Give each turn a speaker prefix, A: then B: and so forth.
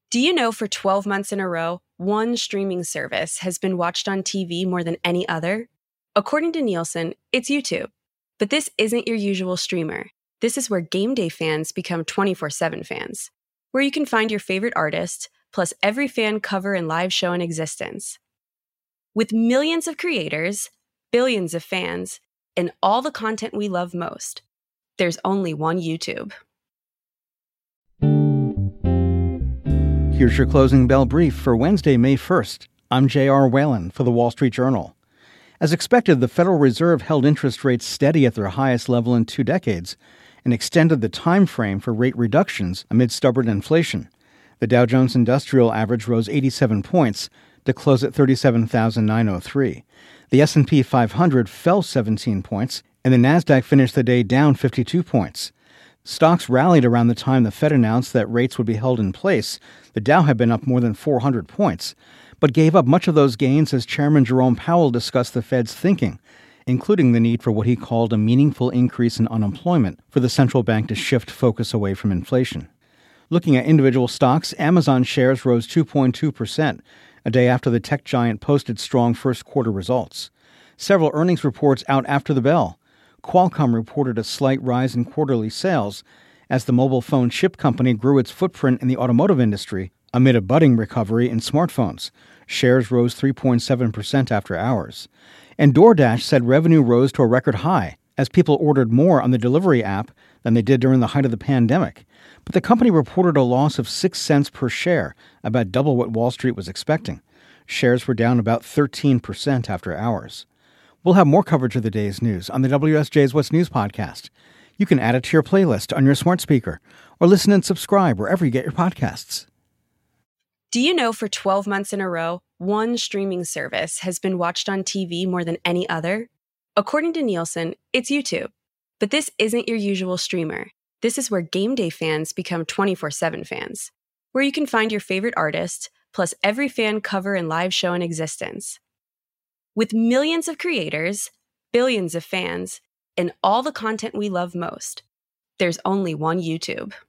A: Do you know for 12 months in a row, one streaming service has been watched on TV more than any other? According to Nielsen, it's YouTube. But this isn't your usual streamer. This is where game day fans become 24/7 fans, where you can find your favorite artist, plus every fan cover and live show in existence. With millions of creators, billions of fans, and all the content we love most, there's only one YouTube.
B: Here's your closing bell brief for Wednesday, May 1st. I'm J.R. Whalen for The Wall Street Journal. As expected, the Federal Reserve held interest rates steady at their highest level in 2 decades and extended the time frame for rate reductions amid stubborn inflation. The Dow Jones Industrial Average rose 87 points to close at 37,903. The S&P 500 fell 17 points, and the Nasdaq finished the day down 52 points. Stocks rallied around the time the Fed announced that rates would be held in place. The Dow had been up more than 400 points, but gave up much of those gains as Chairman Jerome Powell discussed the Fed's thinking, including the need for what he called a meaningful increase in unemployment for the central bank to shift focus away from inflation. Looking at individual stocks, Amazon shares rose 2.2%, a day after the tech giant posted strong first-quarter results. Several earnings reports out after the bell. Qualcomm reported a slight rise in quarterly sales as the mobile phone chip company grew its footprint in the automotive industry amid a budding recovery in smartphones. Shares rose 3.7% after hours. And DoorDash said revenue rose to a record high as people ordered more on the delivery app than they did during the height of the pandemic. But the company reported a loss of 6 cents per share, about double what Wall Street was expecting. Shares were down about 13% after hours. We'll have more coverage of the day's news on the WSJ's What's News podcast. You can add it to your playlist on your smart speaker or listen and subscribe wherever you get your podcasts.
A: Do you know for 12 months in a row, one streaming service has been watched on TV more than any other? According to Nielsen, it's YouTube. But this isn't your usual streamer. This is where game day fans become 24/7 fans, where you can find your favorite artist, plus every fan cover and live show in existence. With millions of creators, billions of fans, and all the content we love most, there's only one YouTube.